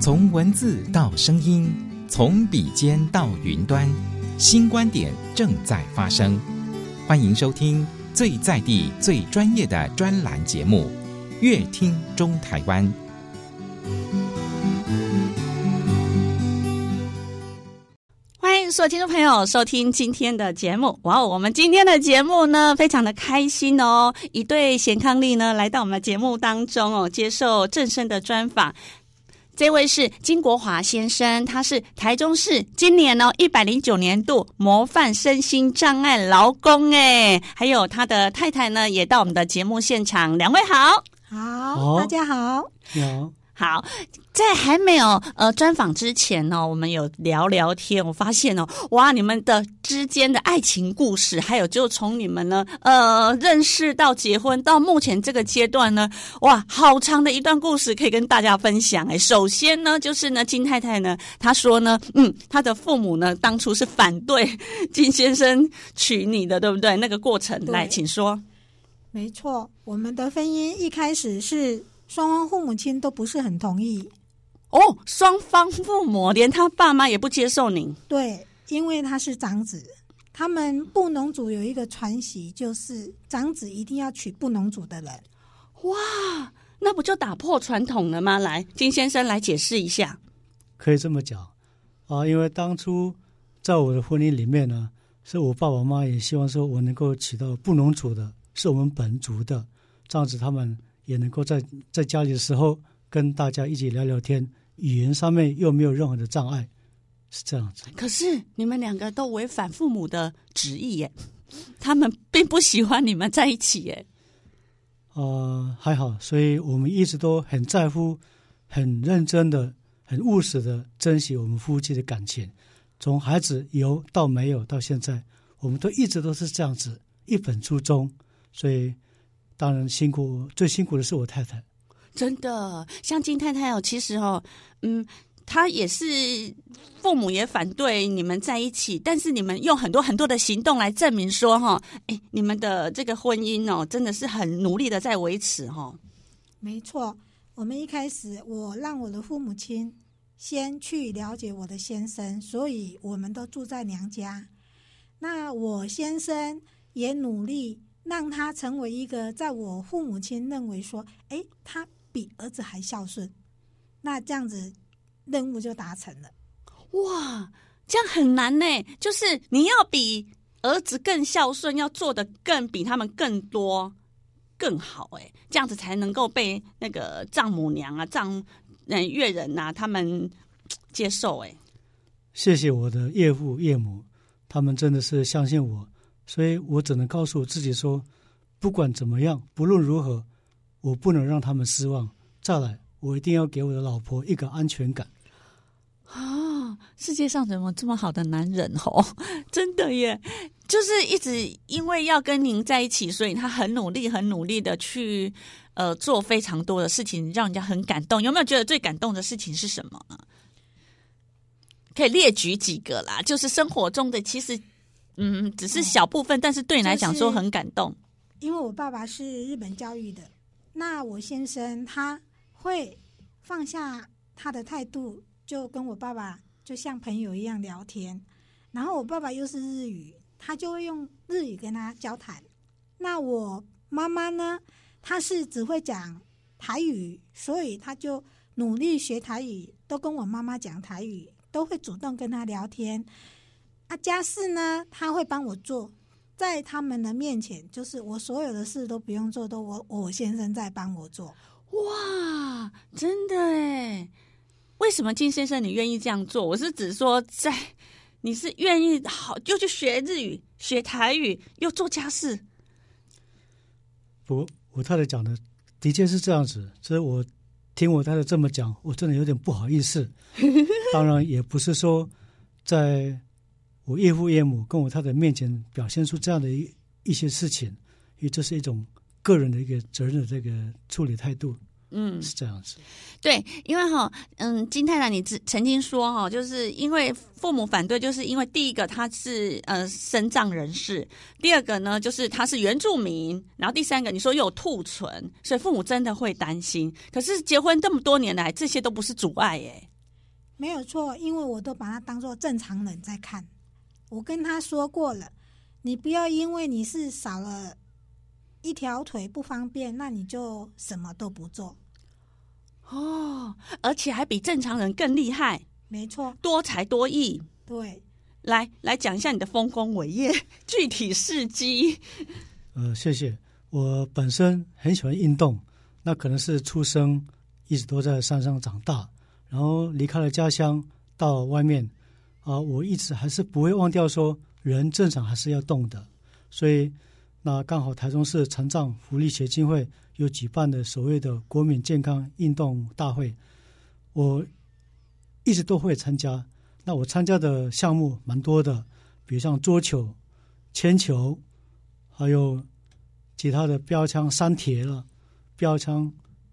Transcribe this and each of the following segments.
从文字到声音，从笔尖到云端，新观点正在发生。欢迎收听最在地、最专业的专栏节目《乐听中台湾》。 欢迎所有听众朋友收听今天的节目。哇，我们今天的节目呢非常的开心哦，一对贤伉俪呢来到我们的节目当中哦，接受正声的专访。这位是金国华先生，他是台中市今年109年度模范身心障碍劳工哎，还有他的太太呢也到我们的节目现场，两位好。 好，大家好。 好，在还没有专访之前呢，我们有聊聊天，我发现哇，你们的之间的爱情故事，还有就从你们呢认识到结婚到目前这个阶段呢，哇，好长的一段故事可以跟大家分享哎。首先呢，就是呢金太太呢，她说呢，她的父母呢当初是反对金先生娶你的，对不对？那个过程来，请说。 没错，我们的婚姻一开始是双方父母亲都不是很同意哦，双方父母连他爸妈也不接受您。 对，因为他是长子，他们布农族有一个传习，就是长子一定要娶布农族的人。 哇，那不就打破传统了吗？来，金先生来解释一下。 可以这么讲啊，因为当初在我的婚姻里面呢，是我爸爸妈妈也希望说我能够娶到布农族的，是我们本族的，这样子他们也能够在家里的时候跟大家一起聊聊天，语言上面又没有任何的障碍，是这样子。 可是你们两个都违反父母的旨意耶，他们并不喜欢你们在一起耶。 还好，所以我们一直都很在乎，很认真的，很务实的珍惜我们夫妻的感情。从孩子有到没有到现在，我们都一直都是这样子，一本初衷。所以当然最辛苦的是我太太。 真的，像金太太其实她也是父母也反对你们在一起，但是你们用很多很多的行动来证明说你们的这个婚姻真的是很努力的在维持没错，我们一开始我让我的父母亲先去了解我的先生，所以我们都住在娘家。那我先生也努力让他成为一个在我父母亲认为说他比儿子还孝顺，那这样子任务就达成了。 哇，这样很难呢，就是你要比儿子更孝顺，要做的比他们更多更好这样子才能够被那个丈母娘啊岳人啊他们接受谢谢我的岳父岳母，他们真的是相信我，所以我只能告诉我自己说，不管怎么样，不论如何，我不能让他们失望。再来，我一定要给我的老婆一个安全感。 世界上怎么这么好的男人真的耶，就是一直因为要跟您在一起，所以他很努力的去做非常多的事情，让人家很感动。有没有觉得最感动的事情是什么呢？可以列举几个啦，就是生活中的其实只是小部分，但是对你来讲说很感动。 因为我爸爸是日本教育的，那我先生他会放下他的态度，就跟我爸爸就像朋友一样聊天，然后我爸爸又是日语，他就会用日语跟他交谈。那我妈妈呢，她是只会讲台语，所以她就努力学台语，都跟我妈妈讲台语，都会主动跟她聊天。家事呢，她会帮我做，在他们的面前，就是我所有的事都不用做，都我先生在帮我做。 哇，真的耶！为什么金先生你愿意这样做？我是指说你是愿意又去学日语、学台语，又做家事。 不，我太太讲的的确是这样子，所以我听我太太这么讲，我真的有点不好意思。当然也不是说在我岳父岳母跟我太太面前表现出这样的一些事情，因为这是一种个人的一个责任的这个处理态度。是这样子。 对，因为金太太你曾经说就是因为父母反对，就是因为第一个他是身障人士，第二个呢就是他是原住民，然后第三个你说又有兔唇，所以父母真的会担心。可是结婚这么多年来，这些都不是阻碍耶。 没有错，因为我都把他当作正常人在看。我跟他说过了，你不要因为你是少了一条腿不方便，那你就什么都不做。 哦，而且还比正常人更厉害， 没错， 多才多艺。 对， 来讲一下你的丰功伟业，具体事迹。 谢谢。我本身很喜欢运动，那可能是出生一直都在山上长大，然后离开了家乡到外面我一直还是不会忘掉说人正常还是要动的，所以那刚好台中市残障福利协进会有举办的所谓的国民健康运动大会，我一直都会参加。那我参加的项目蛮多的，比如像桌球、铅球，还有其他的标枪、三铁了，标枪。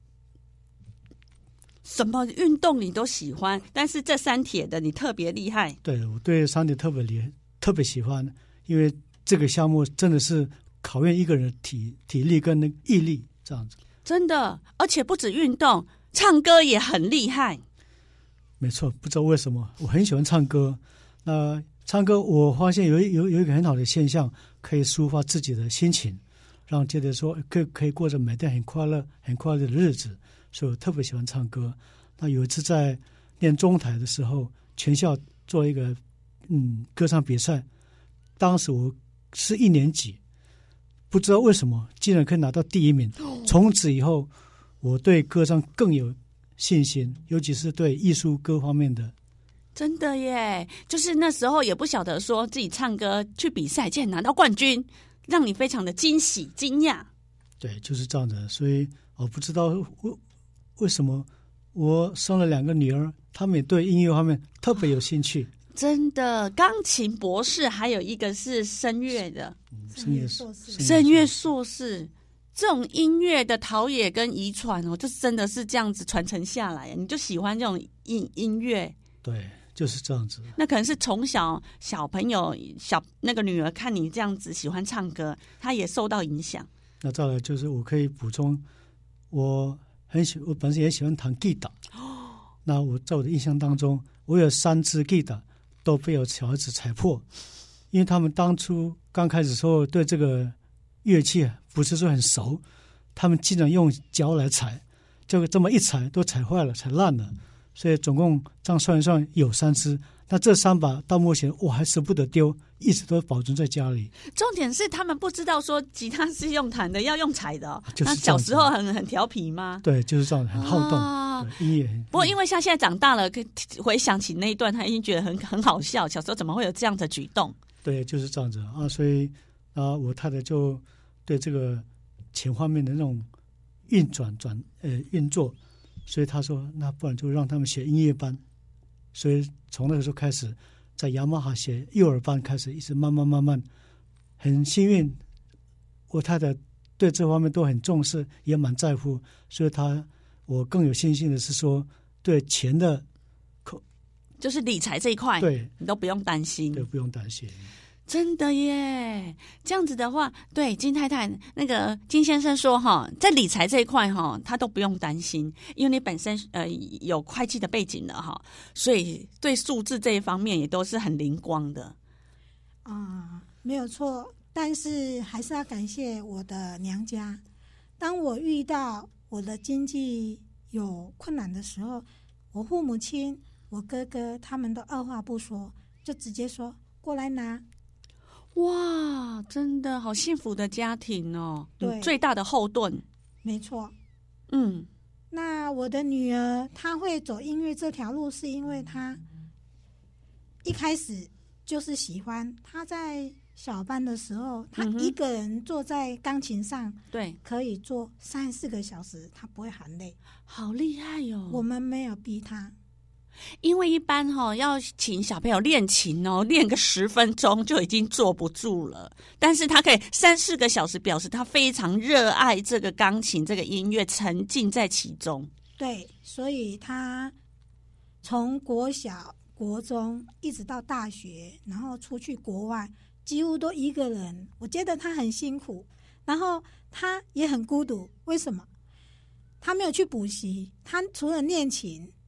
什么运动你都喜欢，但是这三铁的你特别厉害。 对，我对三铁特别喜欢，因为这个项目真的是考验一个人的体力跟那个毅力这样子。 真的，而且不止运动，唱歌也很厉害。 没错，不知道为什么我很喜欢唱歌。那唱歌我发现有一个很好的现象，可以抒发自己的心情，让觉得说可以过着每天很快乐的日子，所以我特别喜欢唱歌。那有一次在念中台的时候，全校做一个歌唱比赛，当时我是1年级，不知道为什么竟然可以拿到第1名。从此以后，我对歌唱更有信心，尤其是对艺术各方面的。 真的耶，就是那时候也不晓得说自己唱歌去比赛竟然拿到冠军，让你非常的惊喜惊讶。 对，就是这样的。所以我不知道为什么我生了2个女儿，她们也对音乐方面特别有兴趣。 真的，钢琴博士，还有一个是声乐的，声乐硕士。这种音乐的陶冶跟遗传就是真的是这样子传承下来，你就喜欢这种音乐。 对，就是这样子。 那可能是从小朋友那个女儿看你这样子喜欢唱歌，她也受到影响。 那再来就是我可以补充，我本身也喜欢弹吉他。那我在我的印象当中，我有3支吉他都被我小孩子踩破，因为他们当初刚开始的时候对这个乐器不是说很熟，他们经常用脚来踩，就这么一踩都踩坏了，踩烂了。所以总共这样算一算有3支，那这3把到目前我还舍不得丢，一直都保存在家里。 重点是他们不知道说吉他是用弹的，要用踩的就是那小时候很调皮吗？ 对，就是这样，很好动。对，音乐不过因为像现在长大了，回想起那一段，他已经觉得很好笑。小时候怎么会有这样的举动？ 对，就是这样子所以我太太就对这个钱方面的那种运作，所以他说那不然就让他们学音乐班。所以从那个时候开始，在雅马哈学幼儿班开始，一直慢慢，很幸运，我太太对这方面都很重视，也蛮在乎，所以我更有信心的是说，对钱的就是理财这一块， 对你都不用担心， 对，不用担心。 真的耶，这样子的话，对金太太那个金先生说在理财这一块他都不用担心，因为你本身有会计的背景了所以对数字这一方面也都是很灵光的没有错。但是还是要感谢我的娘家，当我遇到我的经济有困难的时候，我父母亲、我哥哥他们都二话不说，就直接说过来拿。 哇，真的好幸福的家庭哦！ 对， 最大的后盾。 没错。 那我的女儿她会走音乐这条路，是因为她一开始就是喜欢。她在小班的时候，她一个人坐在钢琴上， 对， 可以坐3-4个小时，她不会喊累， 好厉害哟！ 我们没有逼她。 因为一般要请小朋友练琴练个10分钟就已经坐不住了，但是他可以3-4个小时，表示他非常热爱这个钢琴这个音乐，沉浸在其中。 对，所以他从国小、国中一直到大学，然后出去国外，几乎都一个人。我觉得他很辛苦，然后他也很孤独。为什么？他没有去补习，他除了练琴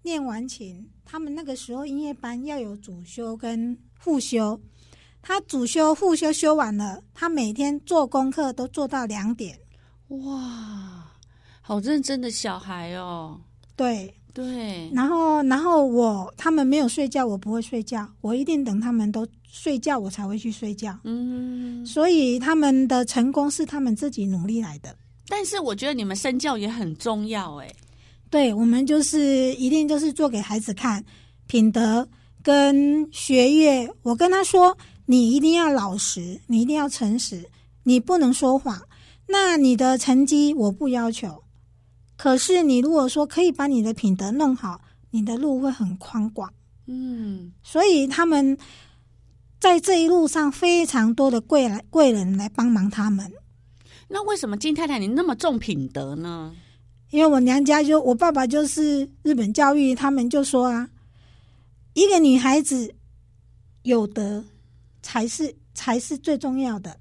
练完琴，他们那个时候音乐班要有主修跟副修，他主修副修修完了，他每天做功课都做到2点。 哇，好认真的小孩哦。 对， 然后他们没有睡觉，我不会睡觉，我一定等他们都睡觉我才会去睡觉。所以他们的成功是他们自己努力来的。 但是我觉得你们身教也很重要哎。 对，我们就是一定就是做给孩子看，品德跟学业。我跟他说，你一定要老实，你一定要诚实，你不能说谎。那你的成绩我不要求，可是你如果说可以把你的品德弄好，你的路会很宽广。所以他们在这一路上非常多的贵人来帮忙他们。 那为什么金太太你那么重品德呢？ 因为我娘家我爸爸就是日本教育，他们就说啊，一个女孩子有德才是最重要的。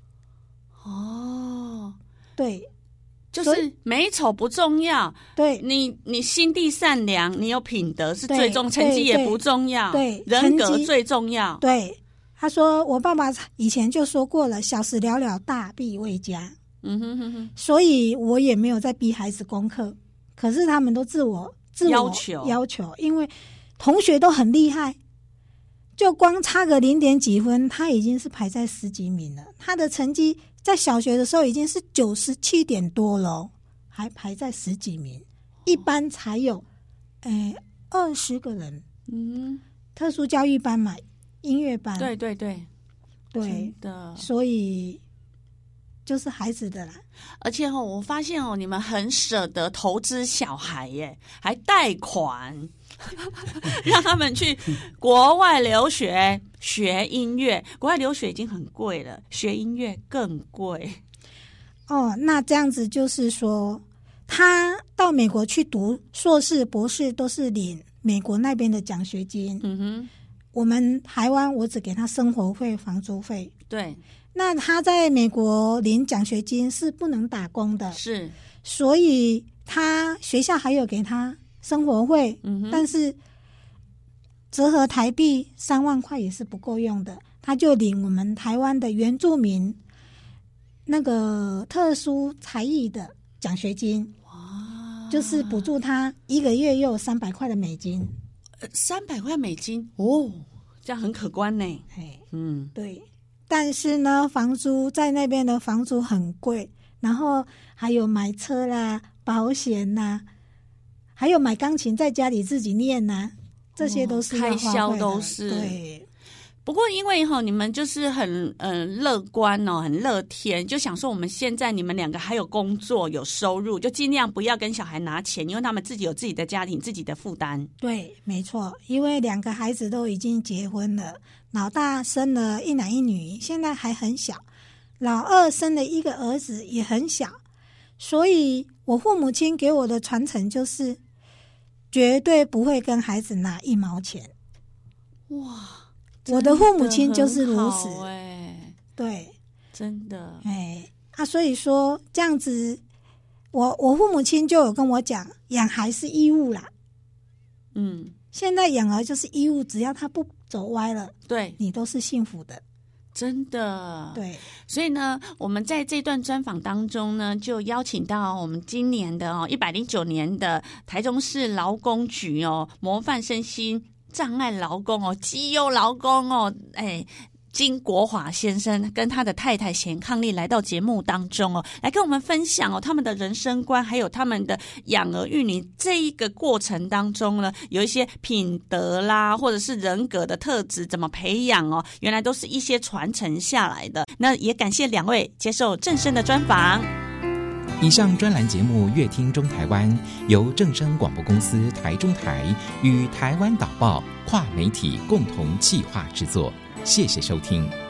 对， 就是美丑不重要， 对， 你心地善良，你有品德是最重要，成绩也不重要， 对， 人格最重要。 对，他说我爸爸以前就说过了，小事了了，大必为家。所以我也没有在逼孩子功课，可是他们都自我要求，因为同学都很厉害，就光差个0点几分，他已经是排在10几名了。他的成绩在小学的时候已经是97点多了，还排在10几名，一般才有20个人。特殊教育班嘛，音乐班。 对， 真的，所以就是孩子的啦。 而且我发现你们很舍得投资小孩耶，还贷款让他们去国外留学学音乐。国外留学已经很贵了，学音乐更贵。 那这样子就是说，他到美国去读硕士博士都是领美国那边的奖学金。我们台湾我只给他生活费房租费。 对， 那他在美国领奖学金是不能打工的， 是， 所以他学校还有给他生活费，但是折合台币3万块也是不够用的，他就领我们台湾的原住民那个特殊才艺的奖学金。就是补助他1个月又有300块的美金。 300块美金哦，这样很可观呢。 对。但是呢，房租在那边的房租很贵，然后还有买车啦、保险啦，还有买钢琴在家里自己练啦，这些都是开销都是。 对。 不过因为你们就是很乐观很乐天，就想说我们现在你们2个还有工作有收入，就尽量不要跟小孩拿钱，因为他们自己有自己的家庭自己的负担。 对，没错，因为2个孩子都已经结婚了，老大生了1男1女，现在还很小，老二生了1个儿子也很小，所以我父母亲给我的传承就是绝对不会跟孩子拿1毛钱。 哇， 我的父母亲就是如此。对， 真的。 所以说这样子，我父母亲就有跟我讲，养孩是义务啦。现在养儿就是义务，只要他不走歪了， 对， 你都是幸福的。 真的。对， 所以呢，我们在这段专访当中呢，就邀请到我们今年的109年的台中市劳工局模范身心障碍劳工绩优劳工金国华先生跟他的太太贤伉俪来到节目当中来跟我们分享他们的人生观，还有他们的养儿育女这一个过程当中呢，有一些品德啦，或者是人格的特质怎么培养原来都是一些传承下来的。那也感谢2位接受正声的专访。 以上专栏节目《乐听中台湾》由正声广播公司台中台与台湾导报跨媒体共同企划制作，谢谢收听。